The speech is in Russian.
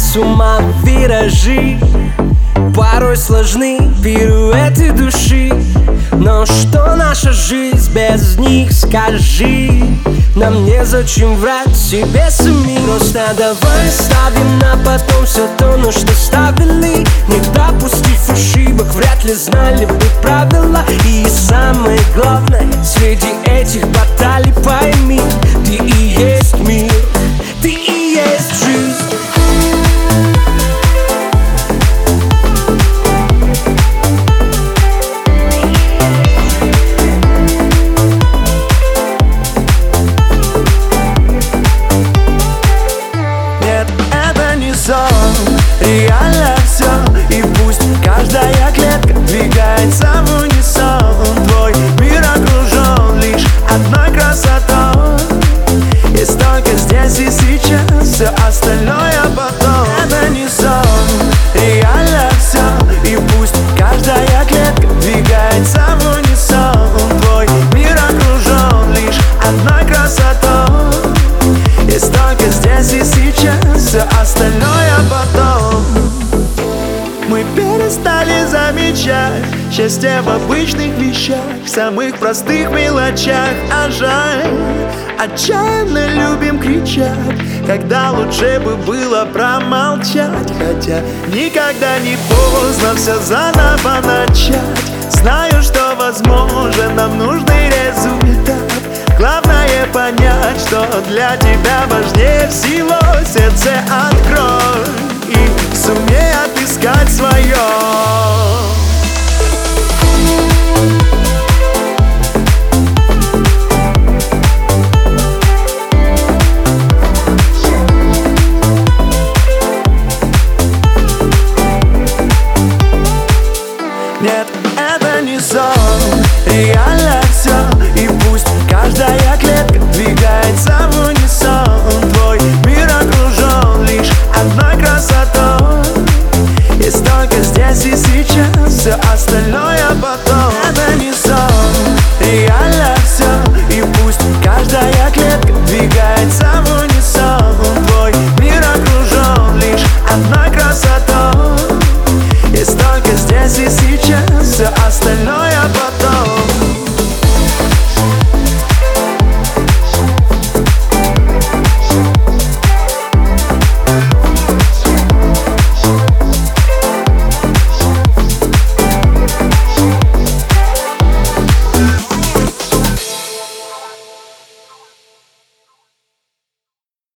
с ума виражи, порой сложны пируэты души. Но что наша жизнь без них, скажи? Нам незачем врать себе самим. Просто давай ставим на потом все то, на что ставили. Не допустив ошибок, вряд ли знали бы правила. И самое главное, среди этих баталий пойми, ты и есть мир, ты и есть жизнь. Реально все, и пусть каждая клетка двигается в унисон. Твой мир окружен лишь одной красотой. Есть только здесь и сейчас, все остальное потом. Это не сон, реально все, и пусть каждая клетка двигается в унисон. Твой мир окружен лишь одной красотой. Есть только здесь и сейчас, все остальное потом. Мы перестали замечать счастье в обычных вещах, самых простых мелочах. А жаль, отчаянно любим кричать, когда лучше бы было промолчать. Хотя никогда не поздно все заново начать. Знаю, что возможен нам нужный результат. Главное понять, что для тебя важнее всего. Сердце открой и сумей отыскать свое.